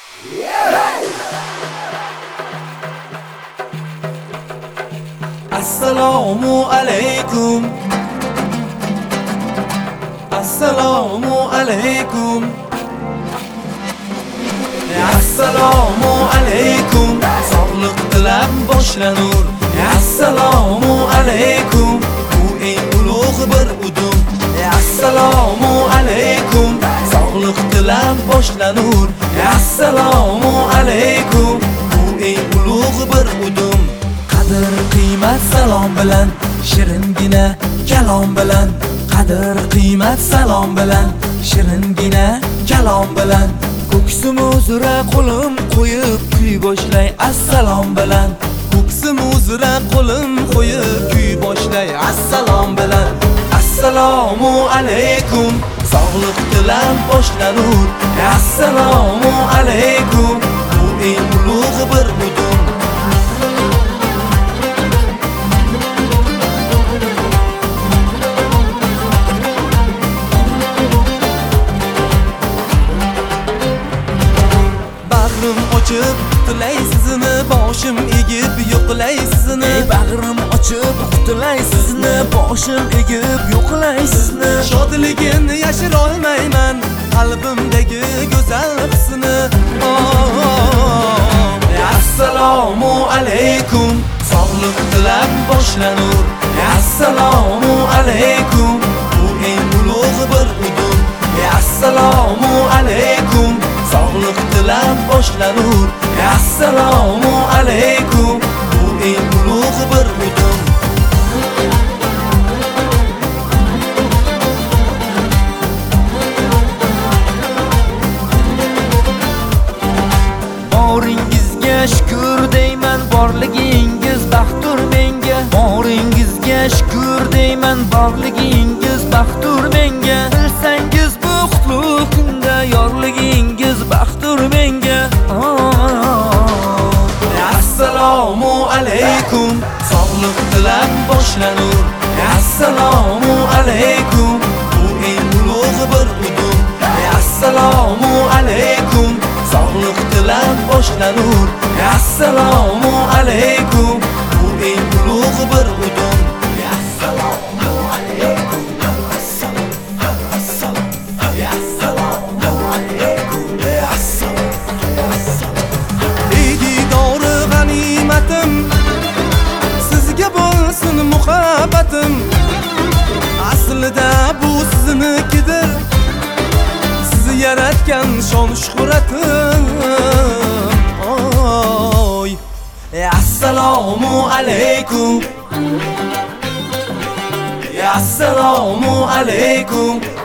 Assalomu alaykum. Assalomu alaykum. Assalomu alaykum. Sog'liq tilab boshlanur. Assalomu alaykum. Bu eng ulug' bir udum. Assalomu alaykum. Sog'liq tilab boshlanur. Assalomu alaykum. Bu eng ulug' bir udum. Qadr qiymat salom bilan, shiringina kalom bilan. Qadr qiymat salom bilan, shiringina kalom bilan. Ko'ksim uzra qo'lim qo'yib kuy boshlay assalom bilan. Ko'ksim uzra qo'lim qo'yib kuy boshlay assalom bilan. Assalomu alaykum. Sog'liq tilab boshlanur. Assalomu alaykum. Bu eng ulug' bir udum. Ochib tilay sizni, boshim egib yo'qlay sizni. Bag'rim ochib tilay sizni, boshim egib yo'qlay sizni. Shodligimni yashira olmayman, qalbimdagi go'zal hisni. Assalomu alaykum. Sog'liq tilab boshlanur. Assalomu alaykum. Bu eng ulug' bir udum. Assalomu alaykum. Sog'liq tilab boshlanur. Assalomu alaykum. Bu eng ulug' bir udum. Boringizga shukr deyman, borligingiz baxtur menga. Boringizga shukr deyman, borligingiz baxtur menga. Bilsangiz bu qutlug' kunda yorligingiz baxtur menga. Assalomu alaykum. Sog'liq tilab boshlanur. Assalomu alaykum. Bu eng ulug' bir udum. Assalomu alaykum. Sog'liq tilab boshlanur. Assalomu alaykum. Bu eng ulug' bir udum. Assalomu alaykum. Assalomu alaykum. Didori g'animatim, sizga bo'lsin muhabbatim. Aslida bu siznikidir, sizni yaratgan shon shuhratim. Oy, assalomu alaykum. Assalomu alaykum.